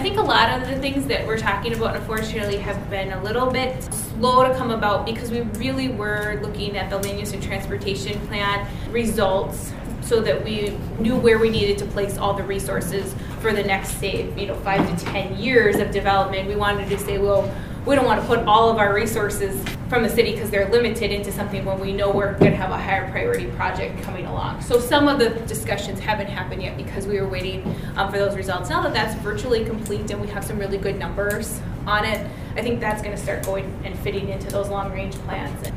think a lot of the things that we're talking about unfortunately have been a little bit slow to come about because we really were looking at the land use and transportation plan results so that we knew where we needed to place all the resources for the next, say, 5 to 10 years of development. We wanted to say, well, we don't want to put all of our resources from the city because they're limited into something when we know we're going to have a higher priority project coming along. So some of the discussions haven't happened yet because we were waiting for those results. Now that that's virtually complete and we have some really good numbers on it, I think that's going to start going and fitting into those long-range plans.